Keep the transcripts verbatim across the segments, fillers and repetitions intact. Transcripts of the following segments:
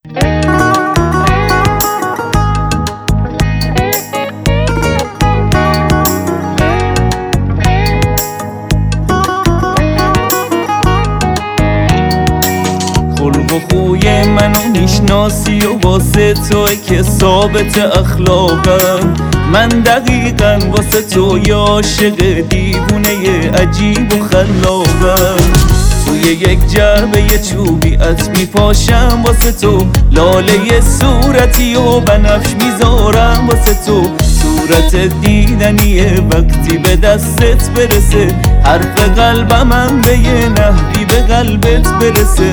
خلق و خوی منو میشناسی و واسه توی که ثابت اخلاقم. من دقیقاً واسه تو یه عاشق دیوونه عجیب و خلاقم. توی یک جعبه چوبی ات میپاشم واسه تو، لاله صورتی و بنفش میذارم واسه تو. صورت دیدنیه وقتی به دستت برسه، حرف قلبم هم به یه نحوی به قلبت برسه.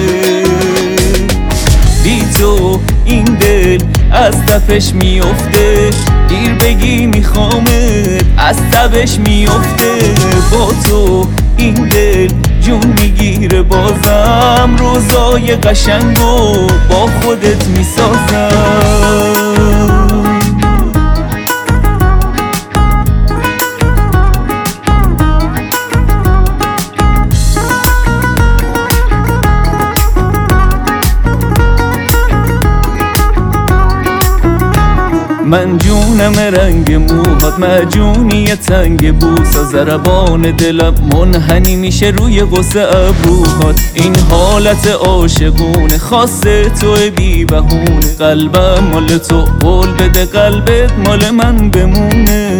بی تو این دل از تپش میفته، دیر بگی میخوامت از تبش میفته. با تو این دل جون میگیره، بازم روزای قشنگو با خودت میسازم. من جونم رنگ موهات، مجونی تنگ بوسا، ضربان دلم منحنی میشه روی غصه ابروهات. این حالت عاشقونه خاصه توی بی بهونه، قلبم مال تو قول بده قلبت مال من بمونه.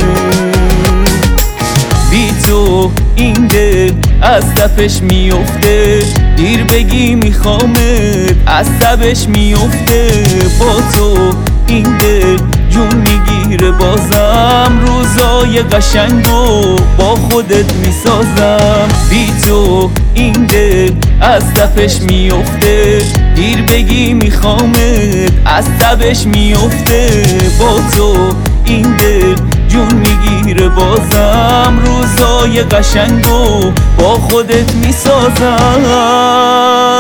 بی تو این دل از تپش میفته، دیر بگی میخوامت از تبش میفته. با تو این دل جون میگیره، بازم روزای قشنگو با خودت میسازم. بی تو این دل از تپش میفته، دیر بگی میخوامت از تبش میفته. با تو این دل جون میگیره، بازم روزای قشنگو با خودت میسازم.